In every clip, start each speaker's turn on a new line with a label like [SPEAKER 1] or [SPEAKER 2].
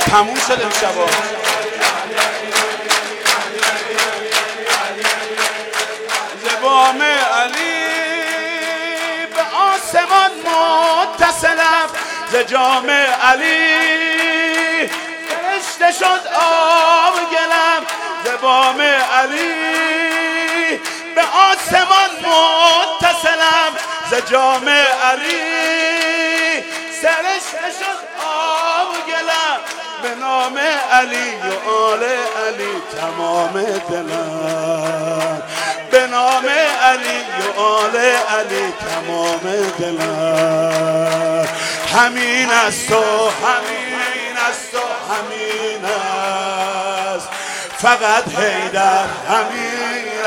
[SPEAKER 1] تموم شد امشبا. زبام علی به آسمان متصلم، ز جام علی فرشته شد آب گلم. زبام علی به آسمان متصلم، ز جام علی فرشته شد آب گلم. به نام علی و آل علی تمام دلم، به نام علی و آل علی تمام دلم. همین است و همین است و همین است، فقط حیدر همین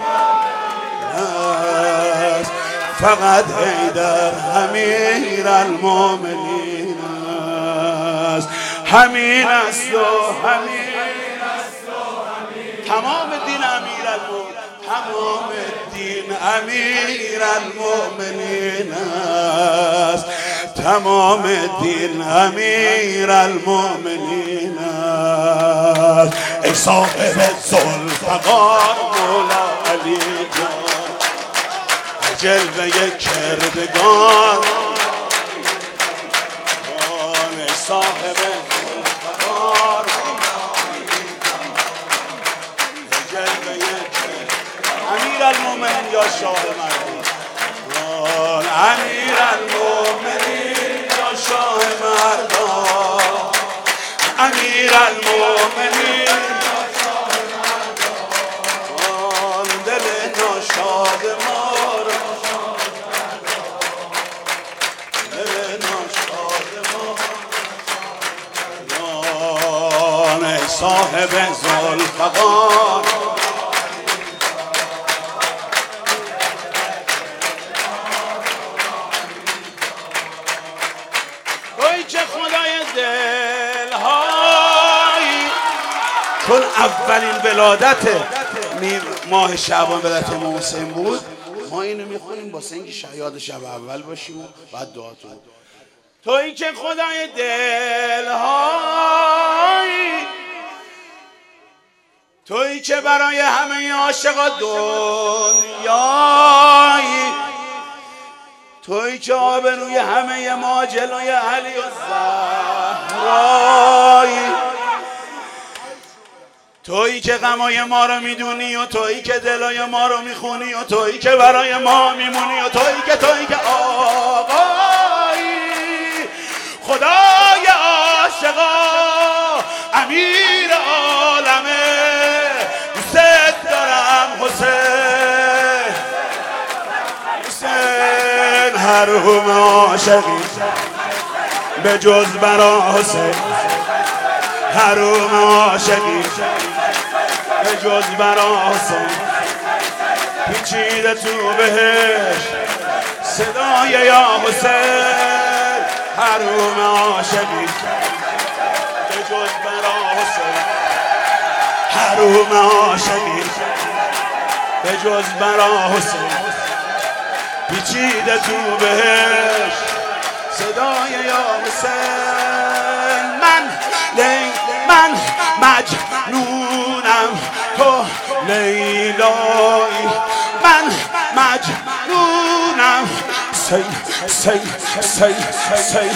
[SPEAKER 1] است، فقط حیدر امیر المؤمنین است. همین است و همین است و همین، تمام دین امیر المؤمنین، تمام دین امیر المؤمنین است، تمام دین امیر المؤمنین است. ای صاحب ذوالفقار مولا علی جان، جلوه کردگان، ای صاحب ذوالفقار جلوه امیر المؤمنین یا شاه مردان، امیر المؤمنین یا شاه مردان، امیر المؤمنین یا شاه مردان. دل ناشاد ما را، دل ناشاد ما، ای صاحب ذوالفقار چه خدای دلهایی. چون اولین ولادت ماه شعبان ولادت امام حسین بود، ما اینو میخونیم واسه اینکه شیاد شب اول باشیم و بعد دعاتون. تویی که خدای دلهایی، تویی که برای همه عاشقا دنیایی، تویی که آبروی همه ما جلوی علی و زهرایی، تویی که غمای ما رو میدونی و تویی که دلای ما رو میخونی و تویی که برای ما میمونی و تویی که آقایی، خدای عاشقا امیر عالمه. دوست دارم حسین، حسین حروم عاشقی به جز برا حسین، حروم عاشقی به جز برا حسین. پیچیده تو بهش صدای یا حسین، حروم عاشقی به جز برا حسین، حروم عاشقی به جز برا حسین. پیچیده تو بهش صدای یا حسین. من مجنونم تو لیلایی، من مجنونم سی سی سی سی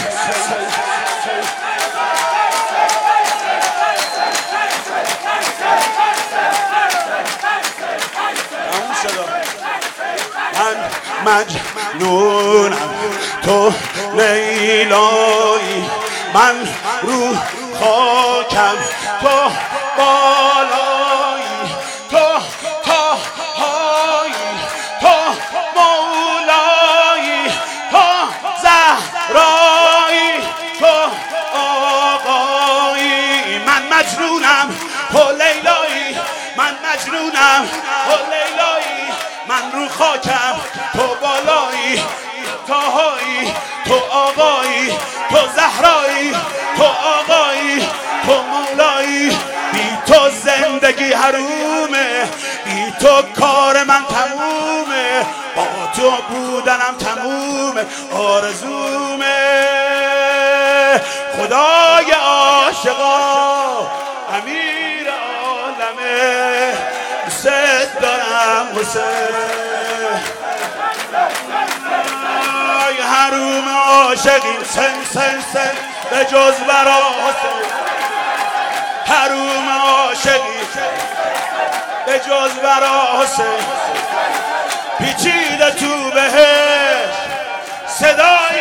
[SPEAKER 1] من مجنونم تو لیلایی، من رو خاکم تو بالایی، تو تاهایی، تو مولایی، تو زهرایی، تو آقایی. من مجنونم تو لیلایی، من مجنونم تو لیلایی، من رو خاکم تو بالایی، تاهایی، تو آقایی، تو زهرایی، تو آقایی، تو مولایی. بی تو زندگی حرومه، بی تو کار من تمومه، با تو بودنم تمومه، آرزومه. خدای عاشقا امیر عالمه دوست دارم حسین حروم عاشقیم سن سن سن به جز برا حسین حروم عاشقیم به جز برا حسین پیچیده تو بهش صدای